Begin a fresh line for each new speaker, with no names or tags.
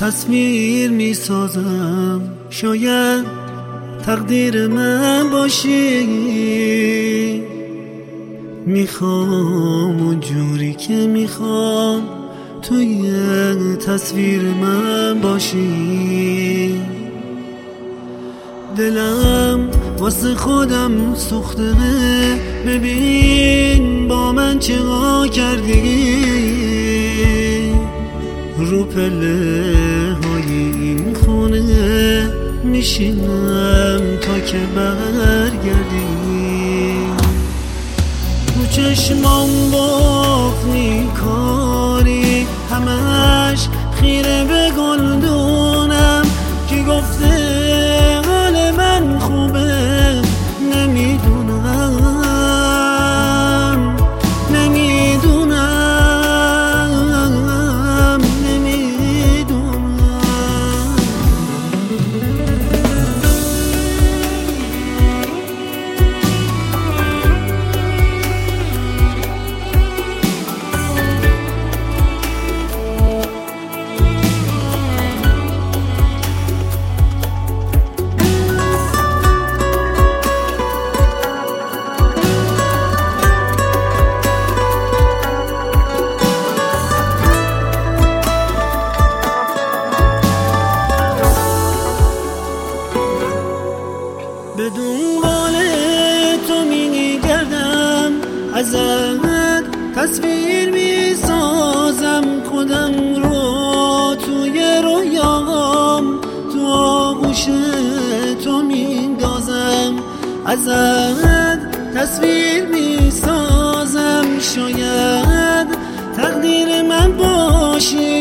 تصویر می سازم، شاید تقدیر من باشی. میخوام اونجوری که میخوام توی تصویر من باشی. دلم واسه خودم سوخته، ببین با من چقدر کردی. رو پله های این خونه میشینم تا که برگردی. رو چشمام باف میکاری، همش خیره به گلدونم که گفته حال من خوبه. به دنبال تو میگردم، ازت تصویر میسازم، خودم رو توی رویام تو آغوش تو میندازم. ازت تصویر میسازم، شاید تقدیر من باشی.